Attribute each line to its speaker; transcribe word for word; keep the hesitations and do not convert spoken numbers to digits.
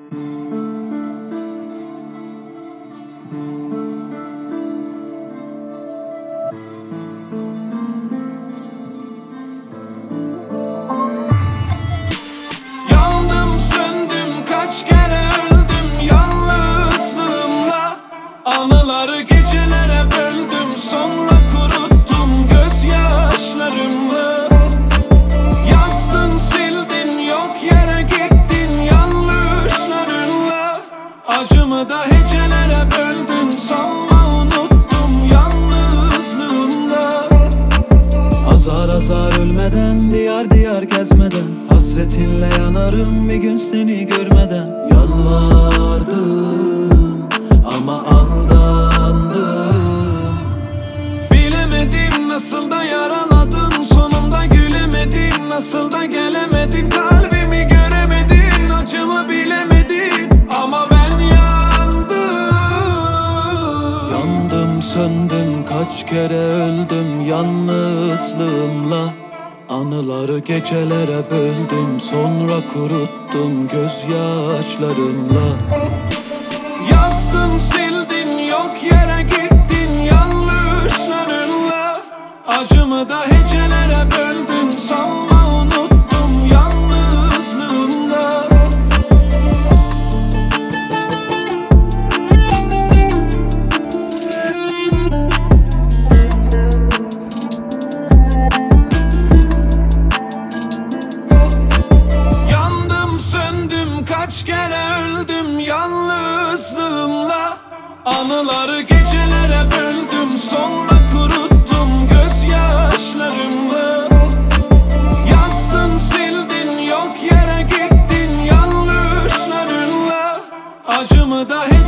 Speaker 1: Yandım söndüm kaç kere öldüm yalnızlığımla. Anıları gecelere böldüm, sonra kuruttum gözyaşlarımla. Yazdın sildin, yok yere gittin yanlışlarınla. Acımı da hecelere böldün, sanma unuttum yalnızlığımda. Azar azar ölmeden, diyar diyar gezmeden, hasretinle yanarım bir gün seni görmeden. Yalvardım ama aldandım. Bilemedim nasıl da yaraladın, sonunda gülemedin, nasıl da gelemedin. Kalbimi göremedin, acımı bilemedin, ama ben yandım. Yandım söndüm kaç kere öldüm yalnızlığımla. Anıları gecelere böldüm, sonra kuruttum gözyaşlarımla. Yazdın sildin, yok yere gittin yanlışlarınla. Acımı da hecelere böldün, sanma unuttum yalnızlığımda. Yandım söndüm kaç kere öldüm yalnızlığımla. Anıları gecelere böldüm, sonra kuruttum gözyaşlarımla. Yazdın sildin, yok yere gittin yanlışlarınla. Acımı da